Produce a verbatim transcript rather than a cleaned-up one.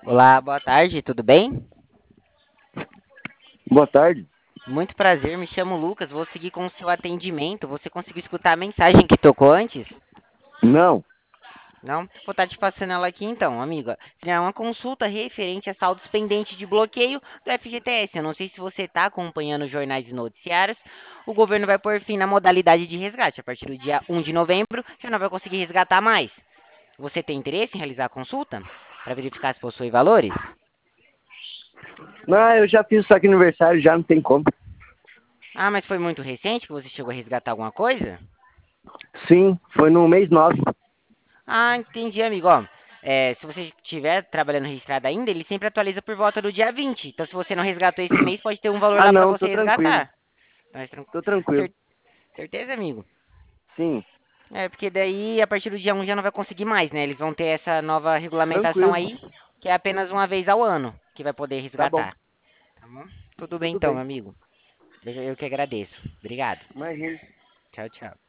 Olá, boa tarde, tudo bem? Boa tarde. Muito prazer, me chamo Lucas, vou seguir com o seu atendimento. Você conseguiu escutar a mensagem que tocou antes? Não. Não? Vou estar te passando ela aqui então, amiga. Seria uma consulta referente a saldos pendentes de bloqueio do F G T S. Eu não sei se você está acompanhando os jornais e noticiários. O governo vai pôr fim na modalidade de resgate. A partir do dia um de novembro, já não vai conseguir resgatar mais. Você tem interesse em realizar a consulta para verificar se possui valores? Não, eu já fiz saque aniversário, já não tem como. Ah, mas foi muito recente que você chegou a resgatar alguma coisa? Sim, foi no mês nove. Ah, entendi, amigo. Ó, é, se você estiver trabalhando registrado ainda, ele sempre atualiza por volta do dia vinte. Então, se você não resgatou esse mês, pode ter um valor Ah, lá para não, tô você tranquilo. resgatar. Então, é tran- Tô tranquilo. cer- certeza, amigo? Sim, É, porque daí, a partir do dia um já não vai conseguir mais, né? Eles vão ter essa nova regulamentação tranquilo. aí, que é apenas uma vez ao ano que vai poder Tá bom. resgatar. Tá bom? Tudo bem Tudo então, bem. amigo. Eu eu que agradeço. Obrigado. Imagina. Tchau, tchau.